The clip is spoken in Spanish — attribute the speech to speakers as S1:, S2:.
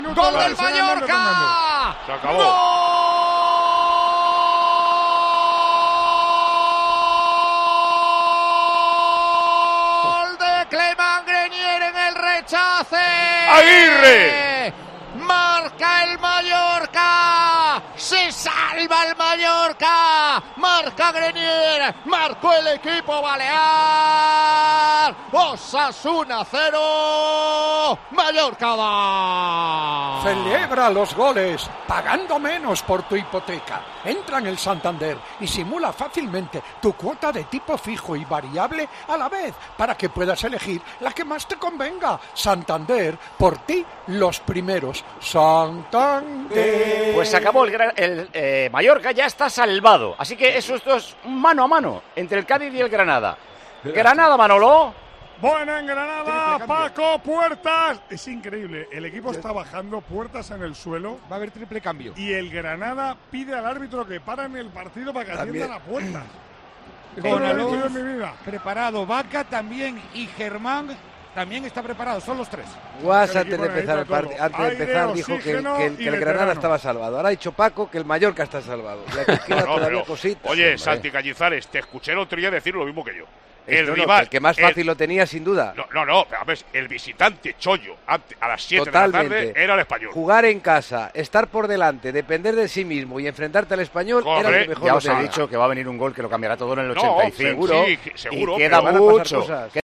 S1: ¡Gol del Mallorca!
S2: Se acabó.
S1: ¡Gol de Clément Grenier en el rechace!
S2: ¡Aguirre!
S1: ¡Marca el Mallorca! ¡Se salva el Mallorca! ¡Marca Grenier! ¡Marcó el equipo balear! ¡Osasuna 0! ¡Mallorca 2!
S3: Celebra los goles, pagando menos por tu hipoteca. Entra en el Santander y simula fácilmente tu cuota de tipo fijo y variable a la vez, para que puedas elegir la que más te convenga. Santander, por ti, los primeros. Santander.
S4: Pues se acabó el Mallorca, ya está salvado. Así que esto es mano a mano entre el Cádiz y el Granada. Granada, Manolo.
S2: Buena en Granada, Paco Puertas. Es increíble, el equipo está bajando, Puertas en el suelo.
S5: Va a haber triple cambio.
S2: Y el Granada pide al árbitro que paren el partido para que atiendan a Puertas.
S5: Con
S2: el
S5: Alonso
S2: en mi vida.
S5: preparado, Vaca también y Germán también está preparado, son los tres.
S6: Guas antes de empezar el partido, dijo que el Granada estaba salvado. Ahora ha dicho Paco que el Mallorca está salvado. Y aquí queda todavía cositas.
S2: Oye, Santi Cañizares, te escuché el otro día decir lo mismo que yo.
S6: El rival, el que más fácil lo tenía, sin duda.
S2: No, pero ves, el visitante Chollo a las 7 de la tarde era el Español.
S6: Jugar en casa, estar por delante, depender de sí mismo y enfrentarte al Español era lo mejor.
S4: Ya os he dicho que va a venir un gol que lo cambiará todo en el 85.
S2: Sí, seguro.
S4: Y queda mucho.